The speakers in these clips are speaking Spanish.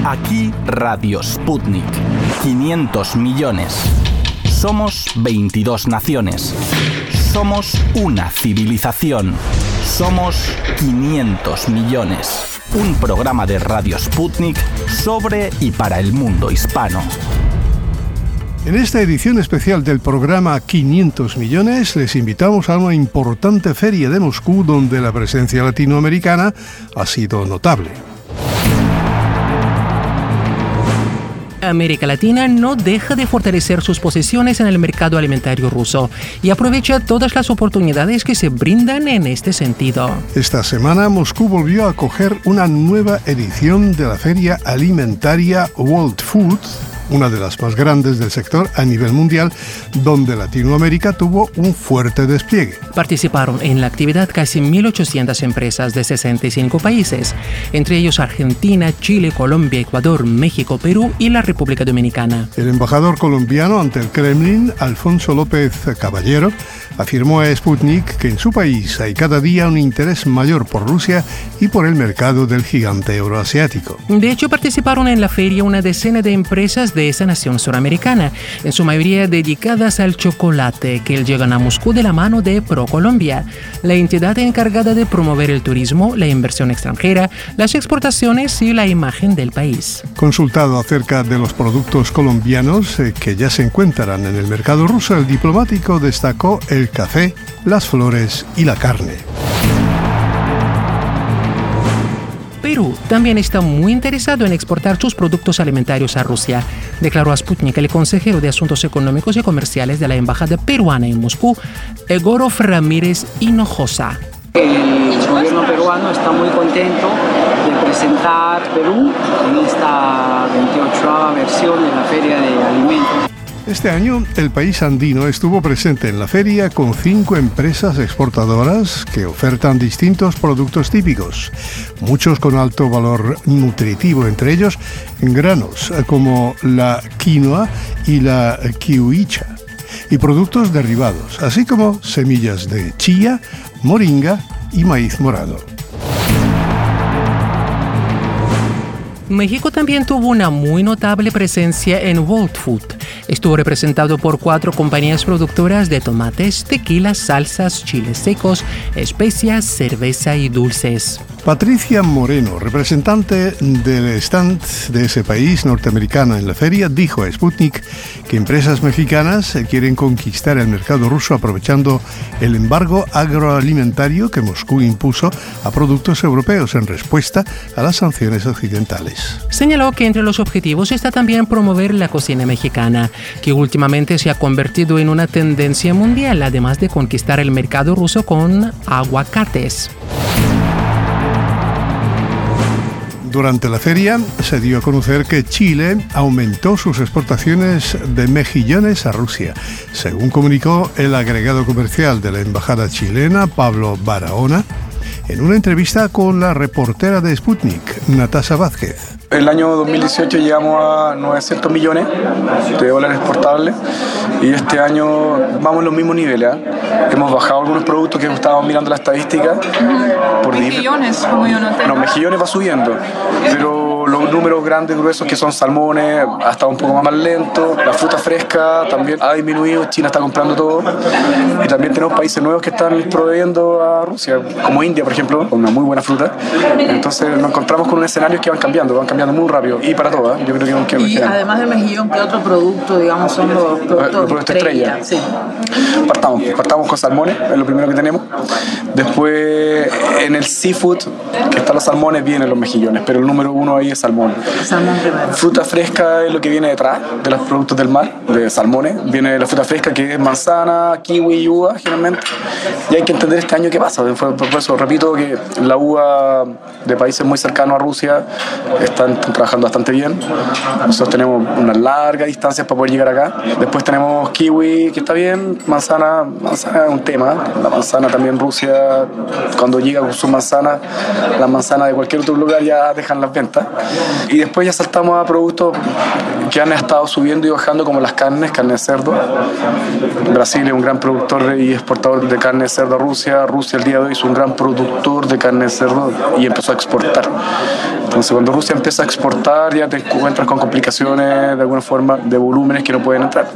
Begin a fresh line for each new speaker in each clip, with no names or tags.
Aquí Radio Sputnik. 500 millones. Somos 22 naciones. Somos una civilización. Somos 500 millones. Un programa de Radio Sputnik sobre y para el mundo hispano.
En esta edición especial del programa 500 millones les invitamos a una importante feria de Moscú donde la presencia latinoamericana ha sido notable.
América Latina no deja de fortalecer sus posiciones en el mercado alimentario ruso y aprovecha todas las oportunidades que se brindan en este sentido.
Esta semana Moscú volvió a acoger una nueva edición de la feria alimentaria World Food, una de las más grandes del sector a nivel mundial, donde Latinoamérica tuvo un fuerte despliegue.
Participaron en la actividad casi 1.800 empresas de 65 países, entre ellos Argentina, Chile, Colombia, Ecuador, México, Perú y la República Dominicana.
El embajador colombiano ante el Kremlin, Alfonso López Caballero, afirmó a Sputnik que en su país hay cada día un interés mayor por Rusia y por el mercado del gigante euroasiático.
De hecho, participaron en la feria una decena de empresas de esa nación suramericana, en su mayoría dedicadas al chocolate, que llegan a Moscú de la mano de ProColombia, la entidad encargada de promover el turismo, la inversión extranjera, las exportaciones y la imagen del país.
Consultado acerca de los productos colombianos que ya se encuentran en el mercado ruso, el diplomático destacó el café, las flores y la carne.
Perú también está muy interesado en exportar sus productos alimentarios a Rusia, declaró a Sputnik el consejero de Asuntos Económicos y Comerciales de la Embajada Peruana en Moscú, Egorov Ramírez Hinojosa.
El gobierno peruano está muy contento de presentar Perú en esta 28ª versión de la Feria de Alimentos.
Este año, el país andino estuvo presente en la feria con 5 empresas exportadoras que ofertan distintos productos típicos, muchos con alto valor nutritivo, entre ellos granos como la quinoa y la kiwicha, y productos derivados, así como semillas de chía, moringa y maíz morado.
México también tuvo una muy notable presencia en World Food. Estuvo representado por 4 compañías productoras de tomates, tequilas, salsas, chiles secos, especias, cerveza y dulces.
Patricia Moreno, representante del stand de ese país norteamericano en la feria, dijo a Sputnik que empresas mexicanas quieren conquistar el mercado ruso aprovechando el embargo agroalimentario que Moscú impuso a productos europeos en respuesta a las sanciones occidentales.
Señaló que entre los objetivos está también promover la cocina mexicana, que últimamente se ha convertido en una tendencia mundial, además de conquistar el mercado ruso con aguacates.
Durante la feria se dio a conocer que Chile aumentó sus exportaciones de mejillones a Rusia, según comunicó el agregado comercial de la embajada chilena, Pablo Barahona, en una entrevista con la reportera de Sputnik, Natasha Vázquez.
El año 2018 llegamos a 900 millones de dólares exportables y este año vamos en los mismos niveles. Hemos bajado algunos productos que estábamos mirando la estadística.
¿Mejillones? Como yo noté.
No, mejillones va subiendo, pero los números grandes, gruesos que son salmones, ha estado un poco más lento. La fruta fresca también ha disminuido, China está comprando todo. Y también tenemos países nuevos que están proveyendo a Rusia, como India, por ejemplo, con una muy buena fruta. Entonces nos encontramos con un escenario que van cambiando muy rápido y para todas. Yo creo que
y además del mejillón, ¿qué otro producto, digamos, son los productos estrella? Sí.
Partamos con salmones, es lo primero que tenemos. Después en el seafood, que están los salmones, vienen los mejillones, pero el número 1 ahí es salmón.
Salmón primero.
Fruta fresca es lo que viene detrás de los productos del mar, de salmones. Viene la fruta fresca que es manzana, kiwi y uva generalmente. Y hay que entender este año qué pasa. Por eso repito que la uva de países muy cercanos a Rusia están trabajando bastante bien. Nosotros tenemos una larga distancia para poder llegar acá. Después tenemos kiwi, que está bien. Manzana es un tema. La manzana también Rusia, cuando llega con su manzana, la manzana de cualquier otro lugar ya dejan las ventas. Y después ya saltamos a productos que han estado subiendo y bajando, como las carne de cerdo. Brasil es un gran productor y exportador de carne de cerdo a Rusia. Rusia el día de hoy es un gran productor de carne de cerdo y empezó a exportar. Entonces cuando Rusia empieza a exportar ya te encuentras con complicaciones de alguna forma de volúmenes que no pueden entrar.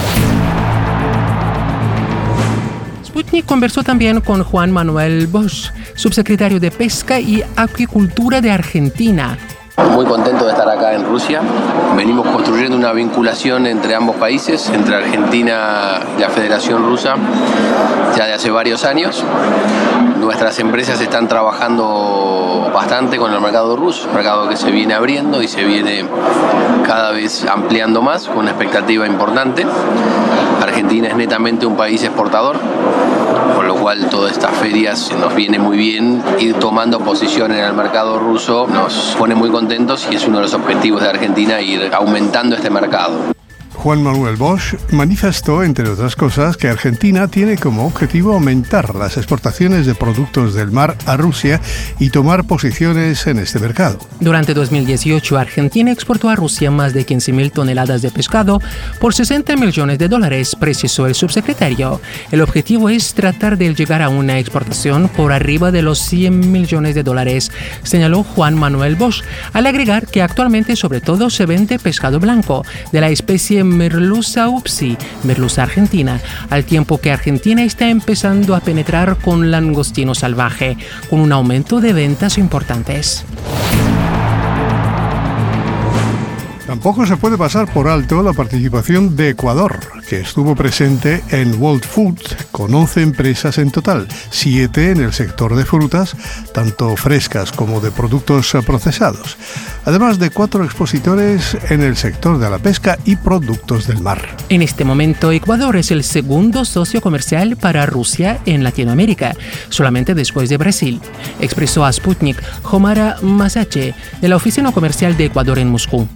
Sputnik conversó también con Juan Manuel Bosch, subsecretario de Pesca y Acuicultura de Argentina.
Muy contento de estar acá en Rusia. Venimos construyendo una vinculación entre ambos países, entre Argentina y la Federación Rusa, ya de hace varios años. Nuestras empresas están trabajando bastante con el mercado ruso, un mercado que se viene abriendo y se viene cada vez ampliando más, con una expectativa importante. Argentina es netamente un país exportador, con lo cual todas estas ferias nos viene muy bien. Ir tomando posición en el mercado ruso nos pone muy contentos y es uno de los objetivos de Argentina, ir aumentando este mercado.
Juan Manuel Bosch manifestó, entre otras cosas, que Argentina tiene como objetivo aumentar las exportaciones de productos del mar a Rusia y tomar posiciones en este mercado.
Durante 2018, Argentina exportó a Rusia más de 15.000 toneladas de pescado por $60 millones, precisó el subsecretario. El objetivo es tratar de llegar a una exportación por arriba de los $100 millones, señaló Juan Manuel Bosch, al agregar que actualmente sobre todo se vende pescado blanco de la especie Merluza upsi, merluza argentina, al tiempo que Argentina está empezando a penetrar con langostino salvaje, con un aumento de ventas importantes.
Tampoco se puede pasar por alto la participación de Ecuador, que estuvo presente en World Food con 11 empresas en total, 7 en el sector de frutas, tanto frescas como de productos procesados, además de 4 expositores en el sector de la pesca y productos del mar.
En este momento, Ecuador es el segundo socio comercial para Rusia en Latinoamérica, solamente después de Brasil, expresó a Sputnik Jomara Masache, de la Oficina Comercial de Ecuador en Moscú.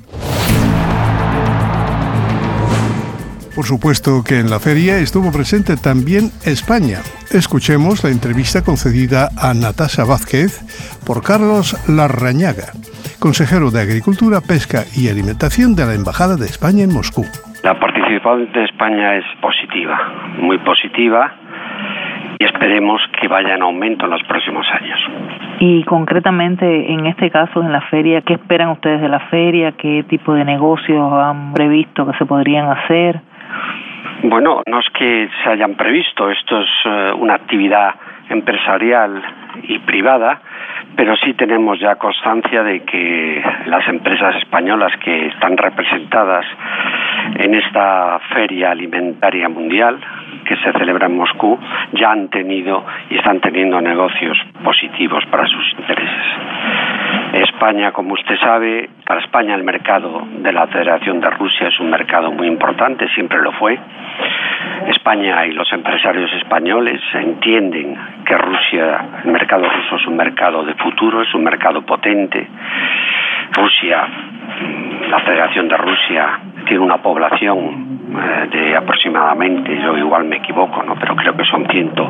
Por supuesto que en la feria estuvo presente también España. Escuchemos la entrevista concedida a Natasha Vázquez por Carlos Larrañaga, consejero de Agricultura, Pesca y Alimentación de la Embajada de España en Moscú.
La participación de España es positiva, muy positiva, y esperemos que vaya en aumento en los próximos años.
Y concretamente, en este caso, en la feria, ¿qué esperan ustedes de la feria? ¿Qué tipo de negocios han previsto que se podrían hacer?
Bueno, no es que se hayan previsto, esto es una actividad empresarial y privada, pero sí tenemos ya constancia de que las empresas españolas que están representadas en esta feria alimentaria mundial que se celebra en Moscú ya han tenido y están teniendo negocios positivos para sus intereses. España, como usted sabe, para España el mercado de la Federación de Rusia es un mercado muy importante, siempre lo fue. España y los empresarios españoles entienden que Rusia, el mercado ruso es un mercado de futuro, es un mercado potente. Rusia, la Federación de Rusia, tiene una población de aproximadamente, yo igual me equivoco, ¿no?, pero creo que son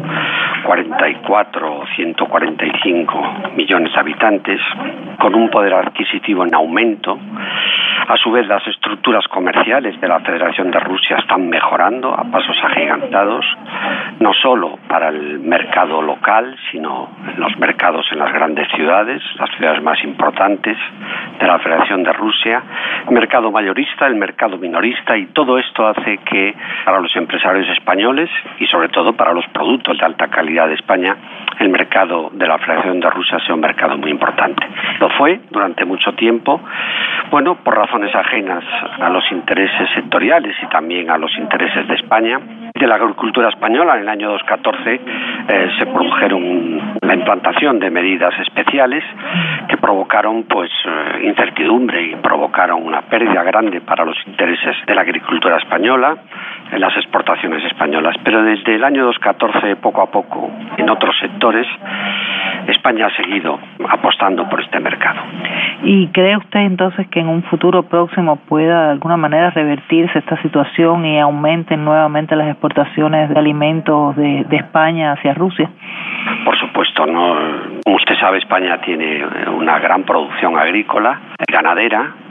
144 o 145 millones de habitantes, con un poder adquisitivo en aumento. A su vez, las estructuras comerciales de la Federación de Rusia están mejorando a pasos agigantados, no solo para el mercado local, sino en los mercados en las grandes ciudades, las ciudades más importantes de la Federación de Rusia, el mercado mayorista, el mercado minorista, y todo esto hace que para los empresarios españoles y sobre todo para los productos de alta calidad de España, el mercado de la Federación de Rusia sea un mercado muy importante. Lo fue durante mucho tiempo, bueno, por razones ajenas a los intereses sectoriales y también a los intereses de España. De la agricultura española, en el año 2014 se produjeron la implantación de medidas especiales que provocaron incertidumbre y provocaron una pérdida grande para los intereses de la agricultura española, en las exportaciones españolas. Pero desde el año 2014, poco a poco, en otros sectores, España ha seguido apostando por este mercado.
¿Y cree usted entonces que en un futuro próximo pueda de alguna manera revertirse esta situación y aumenten nuevamente las exportaciones de alimentos de España hacia Rusia?
Por supuesto, no. Como usted sabe, España tiene una gran producción agrícola, ganadera,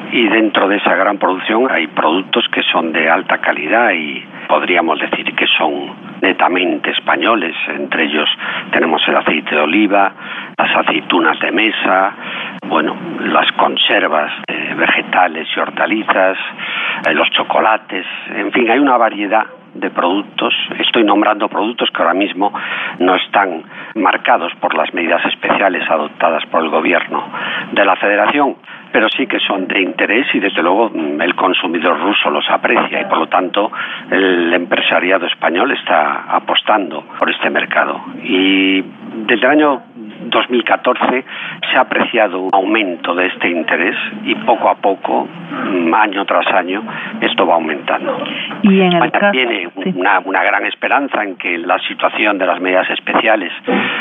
Y dentro de esa gran producción hay productos que son de alta calidad y podríamos decir que son netamente españoles. Entre ellos tenemos el aceite de oliva, las aceitunas de mesa, las conservas vegetales y hortalizas, los chocolates, en fin, hay una variedad de productos. Estoy nombrando productos que ahora mismo no están marcados por las medidas especiales adoptadas por el gobierno de la Federación, pero sí que son de interés y desde luego el consumidor ruso los aprecia y por lo tanto el empresariado español está apostando por este mercado. Y desde el año 2014 se ha apreciado un aumento de este interés y poco a poco, año tras año, esto va aumentando.
Y en el
España tiene una gran esperanza en que la situación de las medidas especiales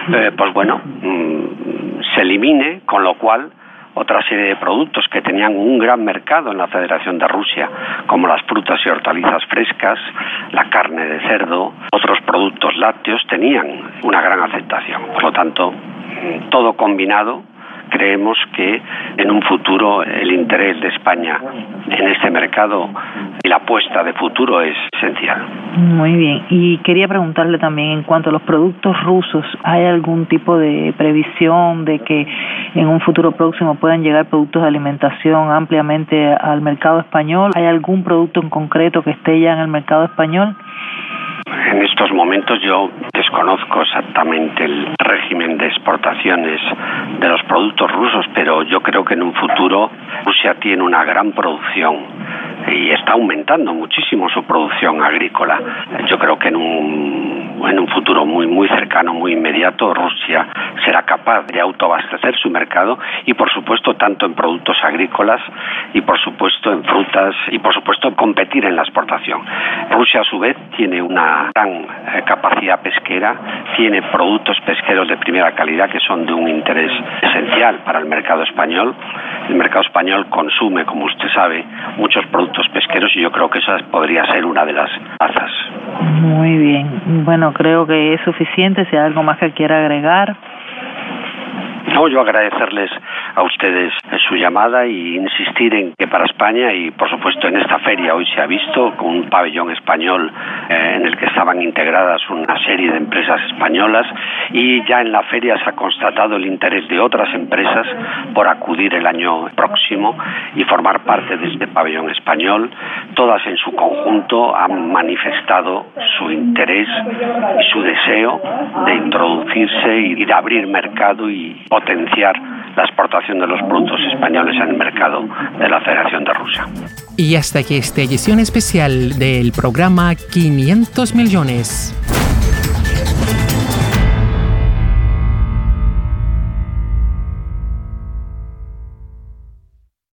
se elimine, con lo cual otra serie de productos que tenían un gran mercado en la Federación de Rusia, como las frutas y hortalizas frescas, la carne de cerdo, otros productos lácteos, tenían una gran aceptación. Por lo tanto, todo combinado, creemos que en un futuro el interés de España en este mercado y la apuesta de futuro es esencial.
Muy bien. Y quería preguntarle también, en cuanto a los productos rusos, ¿hay algún tipo de previsión de que en un futuro próximo puedan llegar productos de alimentación ampliamente al mercado español? ¿Hay algún producto en concreto que esté ya en el mercado español?
En estos momentos yo desconozco exactamente el régimen de exportaciones de los productos rusos, pero yo creo que en un futuro Rusia tiene una gran producción y está aumentando muchísimo su producción agrícola. Yo creo que en un futuro muy cercano, muy inmediato, Rusia será capaz de autoabastecer su mercado y, por supuesto, tanto en productos agrícolas y, por supuesto, en frutas y, por supuesto, competir en la exportación. Rusia, a su vez, tiene una gran capacidad pesquera, tiene productos pesqueros de primera calidad que son de un interés esencial para el mercado español. El mercado español consume, como usted sabe, muchos productos pesqueros y yo creo que esa podría ser una de las bazas.
Muy bien. Bueno, creo que es suficiente. Si hay algo más que quiera agregar.
No, yo agradecerles a ustedes su llamada y insistir en que para España y por supuesto en esta feria hoy se ha visto con un pabellón español en el que estaban integradas una serie de empresas españolas y ya en la feria se ha constatado el interés de otras empresas por acudir el año próximo y formar parte de este pabellón español. Todas en su conjunto han manifestado su interés y su deseo de introducirse y de abrir mercado y potenciar la exportación de los productos españoles en el mercado de la Federación de Rusia.
Y hasta aquí esta edición especial del programa 500 millones.